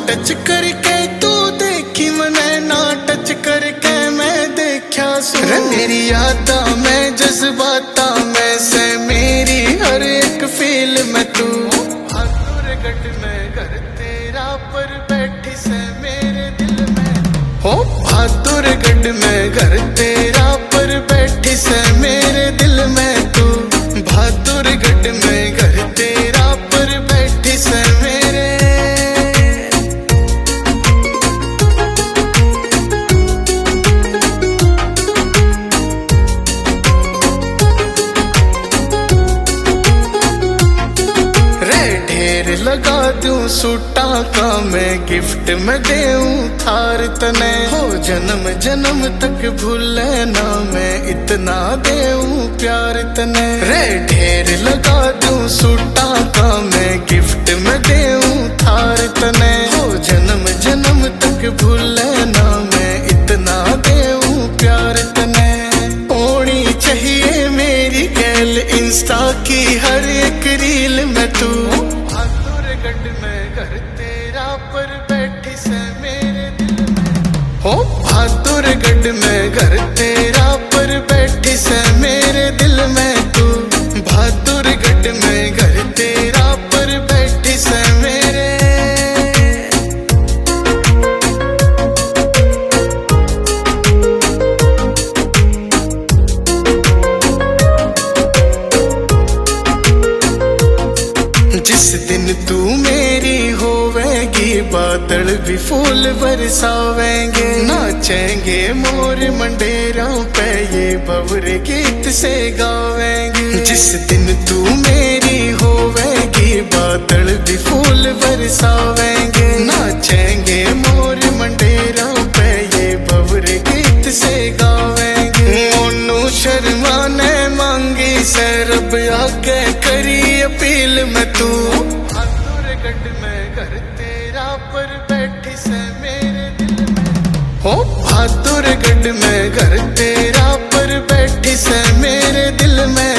touch करके तू देखी मने ना टच करके मैं देखा सुन मेरी यादा में जज्बाता में से मेरी हर एक फील में तू बहादुरगढ़ में घर तेरा पर बैठी से मेरे दिल में हो बहादुरगढ़ में घर तेरा पर बैठी से मेरे दिल में तू बहादुरगढ़ में घर तेरा पर बैठी से मेरे लगा दूं सूटा का मैं गिफ्ट में देऊं थार तने हो जन्म जन्म तक भूले ना मैं इतना देऊं प्यार तने रे ढेर लगा दूं सूटा का मैं गिफ्ट में देऊं थार तने हो जन्म जन्म तक भूले ना मैं इतना देऊं प्यार तने होनी चाहिए मेरी गैल इंस्टा की हर एक रील में तू बहादुरगढ़ में घर तेरा पर बैठी से मेरे दिल में हो बहादुरगढ़ में घर तेरा पर बैठी से मेरे दिल में तू बहादुरगढ़ में घर तेरा पर बैठी से मेरे जिस दिन तू मेरी होवेगी बादल भी फूल बरसावेंगे नाचेंगे मोर मंडेरों पे ये बबरे गीत से गावेंगे जिस दिन तू मेरी होवेगी बादल भी फूल बरसावेंगे नाचेंगे मोर मंडेरों पे ये बबरे गीत से गावेंगे मोनू शर्मा ने मांगी से रब आगे करी अपील में तू बहादुरगढ़ में घर तेरा पर बैठी से मेरे दिल में हो बहादुरगढ़ में घर तेरा पर बैठी से मेरे दिल में